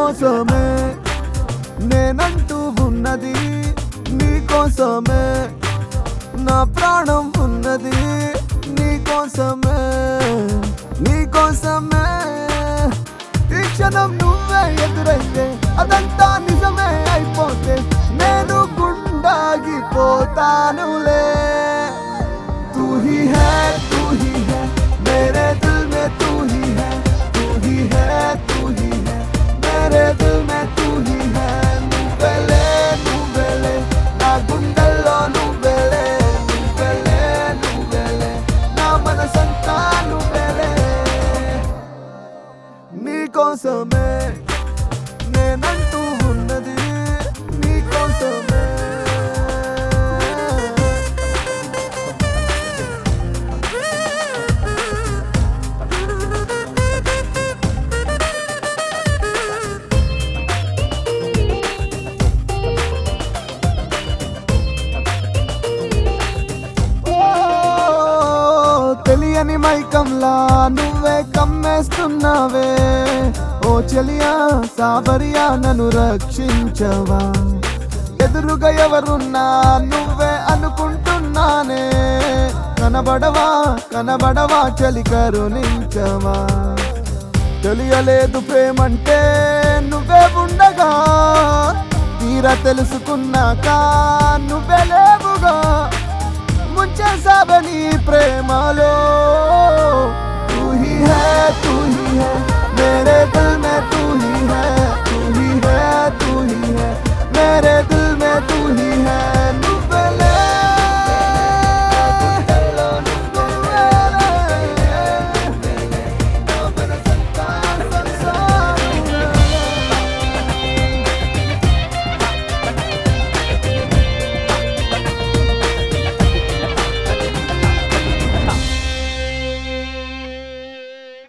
నీకోసమే నేనంటూ ఉన్నది, నీకోసమే నా ప్రాణం ఉన్నది, నీకోసమే నీకోసమే. ఈ క్షణం నువ్వే ఎదురైతే అదంతా నిజమే అయిపోతే నేను గుండాగిపోతానులే. तू ही है मेरे दिल में, तू ही है मेरे दिल में, तू ही है. నువ్వెలే నా గుండెల్లో, నువ్వెలే నా మనసంతా నువ్వెలే. నీకోసమే నేనంటూ ఉన్నది, నీకోసమే. తెలియని మైకంలా నువ్వే కమ్మేస్తున్నావే, ఓ చెలియా సాబరియా నన్ను రక్షించవా. ఎదురుగా ఎవరున్నా నువ్వే అనుకుంటున్నానే, కనబడవా చలి కరుణించవా. తెలియలేదు ప్రేమంటే నువ్వే ఉండగా, తీరా తెలుసుకున్నాక నువ్వే లేవుగా. ముంచేసావే నీ ప్రేమలో